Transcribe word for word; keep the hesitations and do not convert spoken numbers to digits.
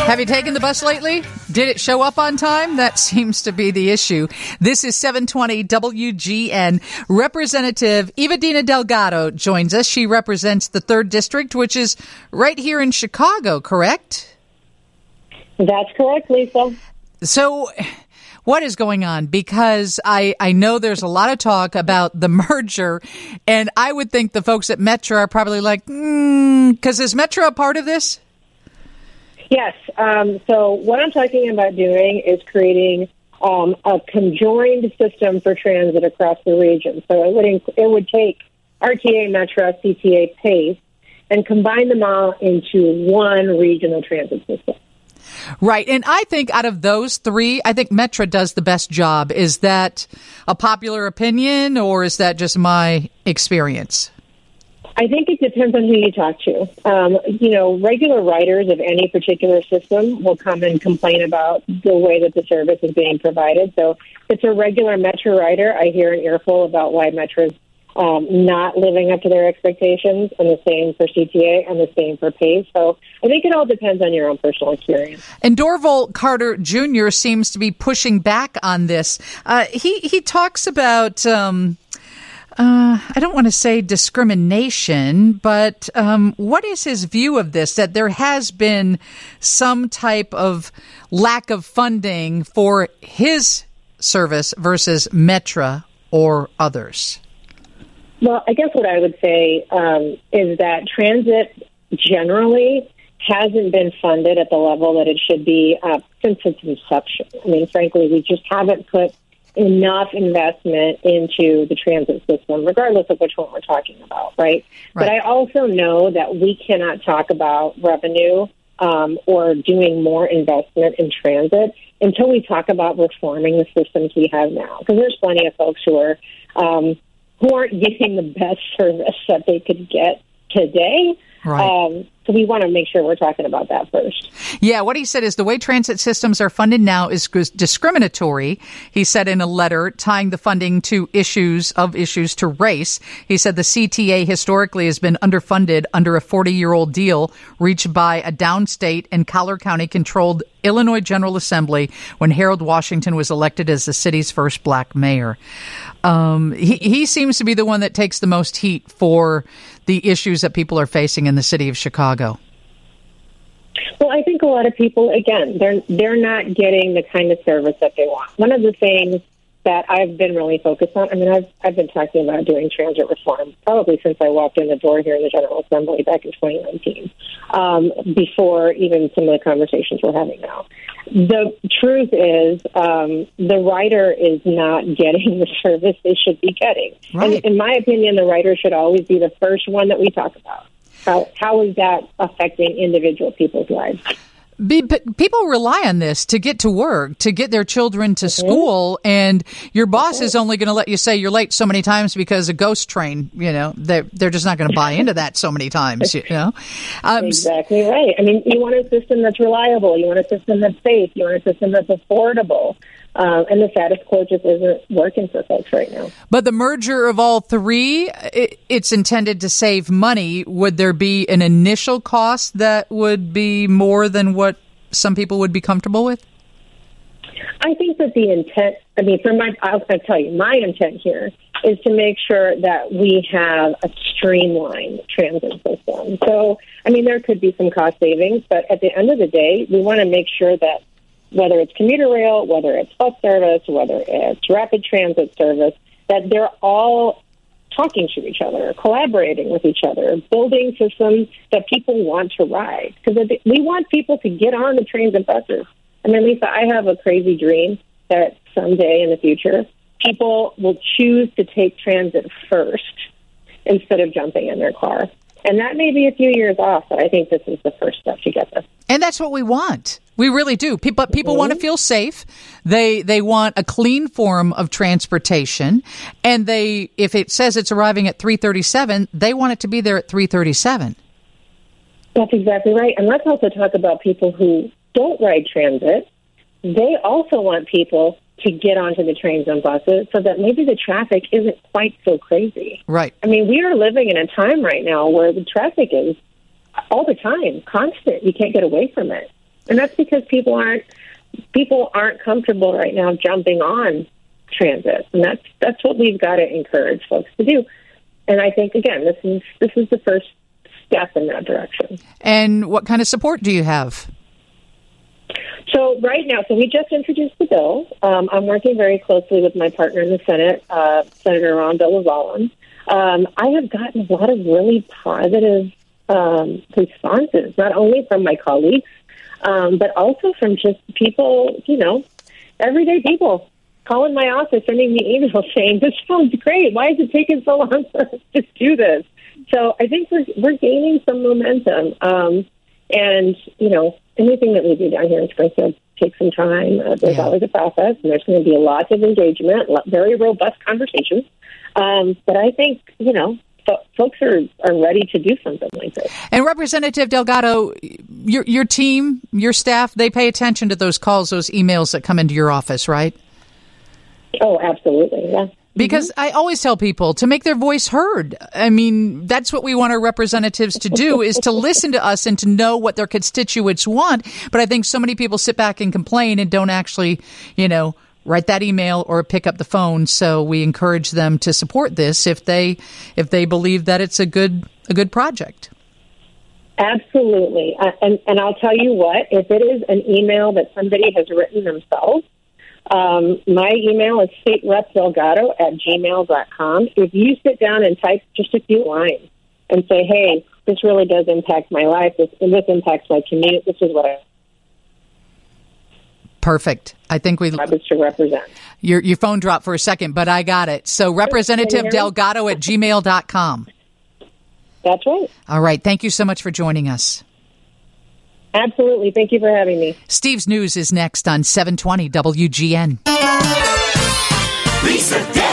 Have you taken the bus lately? Did it show up on time? That seems to be the issue. This is seven twenty W G N. Representative Evadina Delgado joins us. She represents the third District, which is right here in Chicago, correct? That's correct, Lisa. So what is going on? Because I, I know there's a lot of talk about the merger, and I would think the folks at Metra are probably like, hmm, because is Metra a part of this? Yes. Um, so what I'm talking about doing is creating um, a conjoined system for transit across the region. So it would inc- it would take R T A, Metra, C T A, PACE, and combine them all into one regional transit system. Right. And I think out of those three, I think Metra does the best job. Is that a popular opinion, or is that just my experience? I think it depends on who you talk to. Um, you know, regular riders of any particular system will come and complain about the way that the service is being provided. So if it's a regular Metra rider, I hear an earful about why Metra's um, not living up to their expectations, and the same for C T A and the same for PACE. So I think it all depends on your own personal experience. And Dorval Carter Junior seems to be pushing back on this. Uh, he, he talks about... Um Uh, I don't want to say discrimination, but um, what is his view of this, that there has been some type of lack of funding for his service versus Metra or others? Well, I guess what I would say um, is that transit generally hasn't been funded at the level that it should be uh, since its inception. I mean, frankly, we just haven't put enough investment into the transit system, regardless of which one we're talking about, right? right. But I also know that we cannot talk about revenue um, or doing more investment in transit until we talk about reforming the systems we have now. Because there's plenty of folks who are um, who aren't getting the best service that they could get today. Right. Um, so we want to make sure we're talking about that first. Yeah, what he said is the way transit systems are funded now is discriminatory. He said in a letter tying the funding to issues of issues to race. He said the C T A historically has been underfunded under a forty-year-old deal reached by a downstate and Collier County-controlled Illinois General Assembly when Harold Washington was elected as the city's first black mayor. Um, he, he seems to be the one that takes the most heat for the issues that people are facing in the city of Chicago. Well, I think a lot of people, again, they're they're not getting the kind of service that they want. One of the things that I've been really focused on, I mean, I've I've been talking about doing transit reform probably since I walked in the door here in the General Assembly back in twenty nineteen, um, before even some of the conversations we're having now. The truth is um, the rider is not getting the service they should be getting. Right. And in my opinion, the rider should always be the first one that we talk about. How, how is that affecting individual people's lives? Be, people rely on this to get to work, to get their children to mm-hmm. school, and your boss mm-hmm. is only going to let you say you're late so many times because a ghost train, you know, they're, they're just not going to buy into that so many times, you know. Um, exactly right. I mean, you want a system that's reliable. You want a system that's safe. You want a system that's affordable. Um, and the status quo just isn't working for folks right now. But the merger of all three, it, it's intended to save money. Would there be an initial cost that would be more than what some people would be comfortable with? I think that the intent, I mean, for my, I'll, I'll tell you, my intent here is to make sure that we have a streamlined transit system. So, I mean, there could be some cost savings, but at the end of the day, we want to make sure that whether it's commuter rail, whether it's bus service, whether it's rapid transit service, that they're all talking to each other, collaborating with each other, building systems that people want to ride. Because we want people to get on the trains and buses. I mean, Lisa, I have a crazy dream that someday in the future, people will choose to take transit first instead of jumping in their car. And that may be a few years off, but I think this is the first step to get there. And that's what we want. We really do. People, people mm-hmm. want to feel safe. They they want a clean form of transportation. And they, if it says it's arriving at three thirty-seven, they want it to be there at three thirty-seven. That's exactly right. And let's also talk about people who don't ride transit. They also want people to get onto the trains and buses so that maybe the traffic isn't quite so crazy. Right. I mean, we are living in a time right now where the traffic is all the time, constant. You can't get away from it. And that's because people aren't people aren't comfortable right now jumping on transit. And that's that's what we've got to encourage folks to do. And I think, again, this is this is the first step in that direction. And what kind of support do you have? So right now, so we just introduced the bill. Um, I'm working very closely with my partner in the Senate, uh, Senator Ron Bill-LaVallen. Um, I have gotten a lot of really positive um, responses, not only from my colleagues, um, but also from just people, you know, everyday people calling my office, sending me emails saying, this sounds great. Why is it taking so long for us to do this? So I think we're, we're gaining some momentum. Um, and, you know, anything that we do down here in Springfield takes some time. Uh, there's yeah. always a process, and there's going to be lots of engagement, very robust conversations. Um, but I think, you know, fo- folks are, are ready to do something like this. And Representative Delgado, your your team, your staff, they pay attention to those calls, those emails that come into your office, right? Oh, absolutely, yeah. Because I always tell people to make their voice heard. I mean, that's what we want our representatives to do, is to listen to us and to know what their constituents want. But I think so many people sit back and complain and don't actually, you know, write that email or pick up the phone. So we encourage them to support this if they if they believe that it's a good a good project. Absolutely. Uh, and, and I'll tell you what, if it is an email that somebody has written themselves, Um, my email is state rep delgado at gmail dot com. If you sit down and type just a few lines and say, hey, this really does impact my life, this, and this impacts my commute, this is what I... Perfect. I think we... ...is to represent. Your, your phone dropped for a second, but I got it. So Representative Delgado at gmail dot com. That's right. All right. Thank you so much for joining us. Absolutely. Thank you for having me. Steve's News is next on seven twenty W G N. Lisa